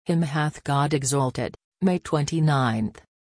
Him hath God exalted. May 29th.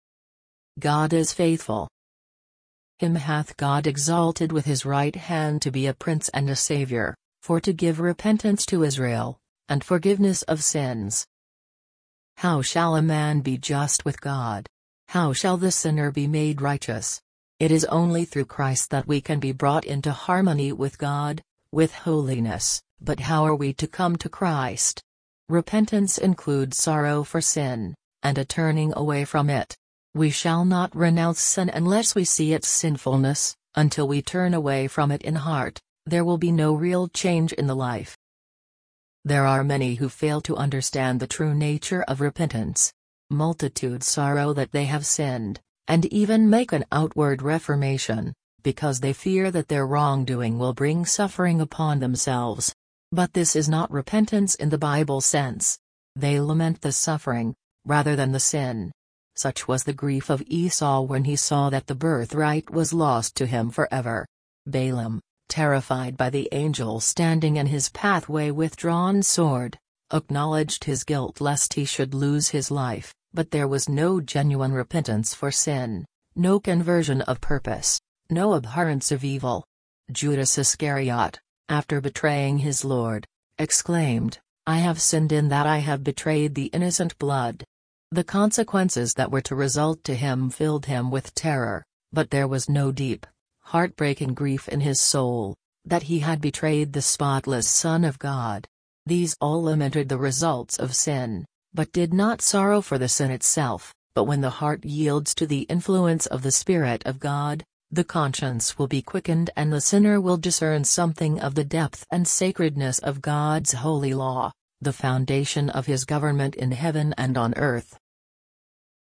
God is faithful. Him hath God exalted with his right hand to be a prince and a Saviour, for to give repentance to Israel, and forgiveness of sins. How shall a man be just with God? How shall the sinner be made righteous? It is only through Christ that we can be brought into harmony with God, with holiness. But how are we to come to Christ? Repentance includes sorrow for sin, and a turning away from it. We shall not renounce sin unless we see its sinfulness. Until we turn away from it in heart, there will be no real change in the life. There are many who fail to understand the true nature of repentance. Multitudes sorrow that they have sinned, and even make an outward reformation, because they fear that their wrongdoing will bring suffering upon themselves. But this is not repentance in the Bible sense. They lament the suffering, rather than the sin. Such was the grief of Esau when he saw that the birthright was lost to him forever. Balaam, terrified by the angel standing in his pathway with drawn sword, acknowledged his guilt lest he should lose his life, but there was no genuine repentance for sin, no conversion of purpose, no abhorrence of evil. Judas Iscariot, after betraying his Lord, exclaimed, "I have sinned in that I have betrayed the innocent blood." The consequences that were to result to him filled him with terror, but there was no deep, heartbreaking grief in his soul, that he had betrayed the spotless Son of God. These all lamented the results of sin, but did not sorrow for the sin itself. But when the heart yields to the influence of the Spirit of God, the conscience will be quickened and the sinner will discern something of the depth and sacredness of God's holy law, the foundation of his government in heaven and on earth.